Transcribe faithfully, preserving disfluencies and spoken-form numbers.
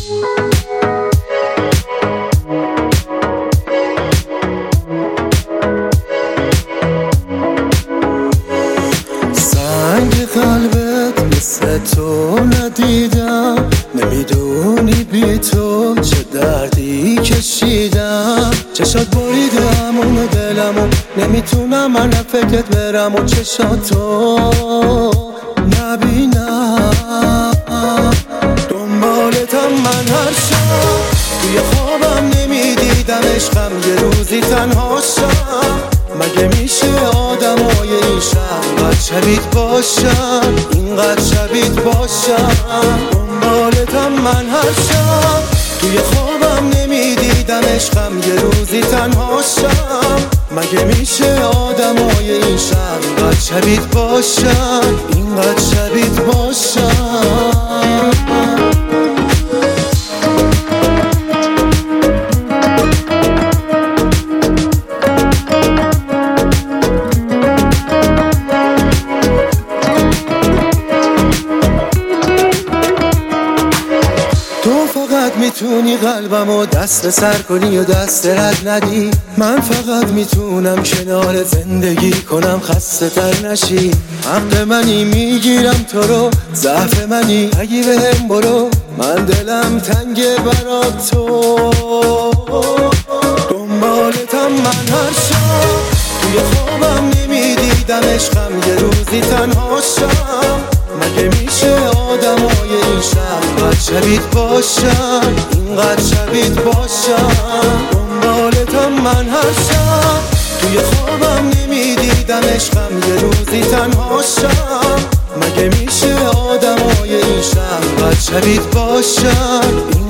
قلبت مثل تو ندیدم، نمیدونی بی تو چه دردی کشیدم. چشات بریده همون دلمو، نمیتونم من فکرت برم و چشاتو نبینم. دنبالتم من هر شب، توی خوابم نمیدیدم عشقم یه روزی تنها شم. مگه میشه آدمای این شهر اینقدر شبیه باشم، اینقدر شبیه باشم. دنبالتم من هر شب، توی خوابم نمیدیدم عشقم یه روزی تنها شم. مگه میشه آدمای این شهر اینقدر شبیه باشم، اینقدر شبیه باشم. میتونی قلبمو دست سر کنی و دست رد ندی. من فقط میتونم کنار زندگی کنم خسته تر نشی. حق منی میگیرم تو رو، ضعف منی اگی بهم برو. من دلم تنگه برات تو، دنبالتم من هر شب. توی خوابم نمیدیدم عشقم یه روزی تنها شم. مگه میشه آدمای این شهر اینقدر شبیه باشم، اینقدر شبیه باشم. دنبالتم من هر شب، توی خوابم نمیدیدم عشقم یه روزی تنها شم. مگه میشه آدمای این شهر اینقدر شبیه باشم.